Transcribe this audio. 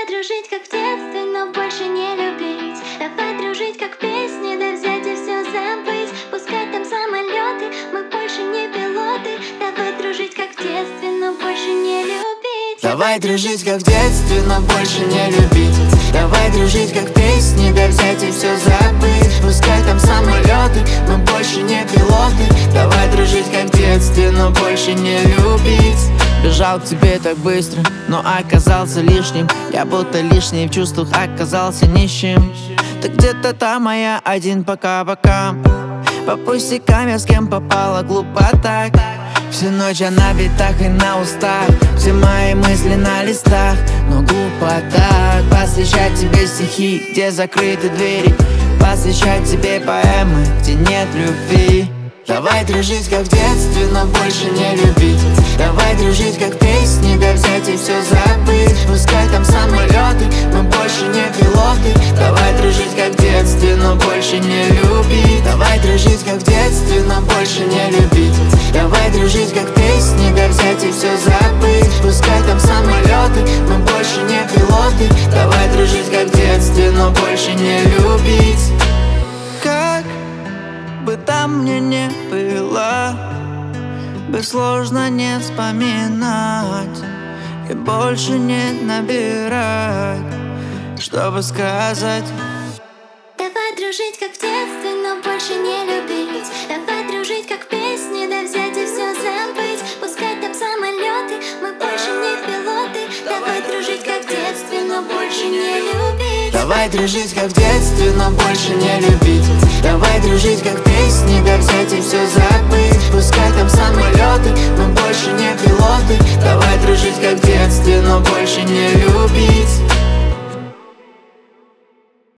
дружить, как в детстве, но больше не любить. Давай дружить, как песни, да взять и все забыть. Пускай там самолеты, мы больше не пилоты. Давай дружить, как в детстве, но больше не любить. Давай дружить, как в детстве, но больше не любить. Давай дружить, как песни, да взять и все забыть. Пускай там самолеты, мы больше не пилоты. Давай дружить, как в детстве, но больше не любить. Бежал к тебе так быстро, но оказался лишним. Я будто лишний в чувствах оказался нищим. Ты где-то там, а я один по бокам. По пустякам я с кем попала, глупо так. Всю ночь я на битах и на устах. Все мои мысли на листах, но глупо так. Посвящать тебе стихи, где закрыты двери. Посвящать тебе поэмы, где нет любви. Давай дружить, как в детстве, но больше не любить. Давай дружить, как песни, да взять и все забыть. Пускай там самолеты, мы больше не пилоты. Давай дружить, как в детстве, но больше не любить. Давай дружить, как в детстве, но больше не любить. Давай дружить, как песни, да взять и все забыть. Пускай там самолеты, мы больше не пилоты. Давай дружить, как в детстве, но больше не любить. Как бы там мне не было, бы сложно не вспоминать и больше не набирать, чтобы сказать. Давай дружить, как в детстве, но больше не любить. Давай дружить, как песни, да взять и все забыть. Пускай там самолеты, мы больше не пилоты. Давай дружить, как в детстве, но больше не любить. Давай дружить, как в детстве, но больше не любить. Давай дружить, как песни, да взять и все забыть. Пускай там самолеты, мы больше не пилоты. Давай дружить, как в детстве, но больше не любить.